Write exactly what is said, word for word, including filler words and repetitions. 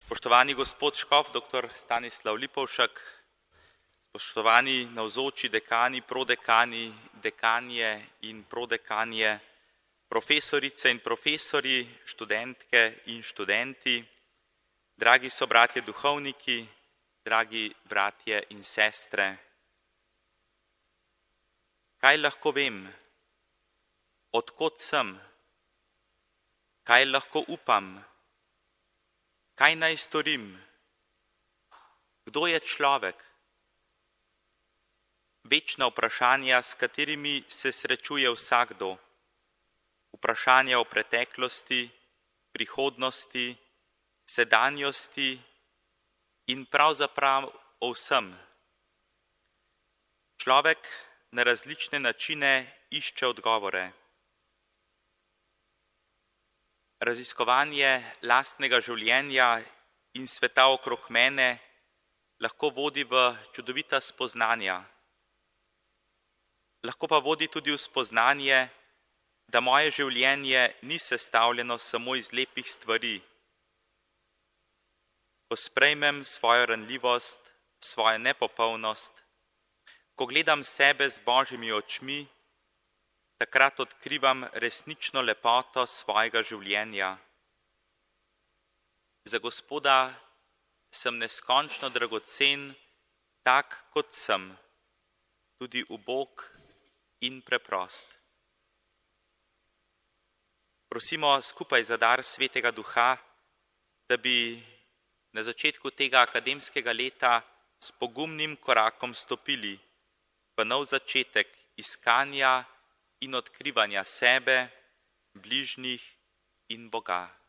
Spoštovani gospod škof, doktor Stanislav Lipovšek, spoštovani navzoči dekani, prodekani, dekanje in prodekanje, profesorice in profesori, študentke in študenti, dragi sobratje duhovniki, dragi bratje in sestre. Kaj lahko vem? Odkot sem? Kaj lahko upam? Kaj naj storim? Kdo je človek? Večna vprašanja, s katerimi se srečuje vsakdo. Vprašanja o preteklosti, prihodnosti, sedanjosti in pravzaprav o vsem. Človek na različne načine išče odgovore. Raziskovanje lastnega življenja in sveta okrog mene lahko vodi v čudovita spoznanja. Lahko pa vodi tudi v spoznanje, da moje življenje ni sestavljeno samo iz lepih stvari. Ko sprejmem svojo ranljivost, svojo nepopolnost, ko gledam sebe z Božjimi očmi, takrat odkrivam resnično lepoto svojega življenja. Za Gospoda sem neskončno dragocen, tak kot sem, tudi ubog in preprost. Prosimo skupaj za dar Svetega Duha, da bi na začetku tega akademskega leta s pogumnim korakom stopili v nov začetek iskanja in odkrivanja sebe, bližnjih in Boga.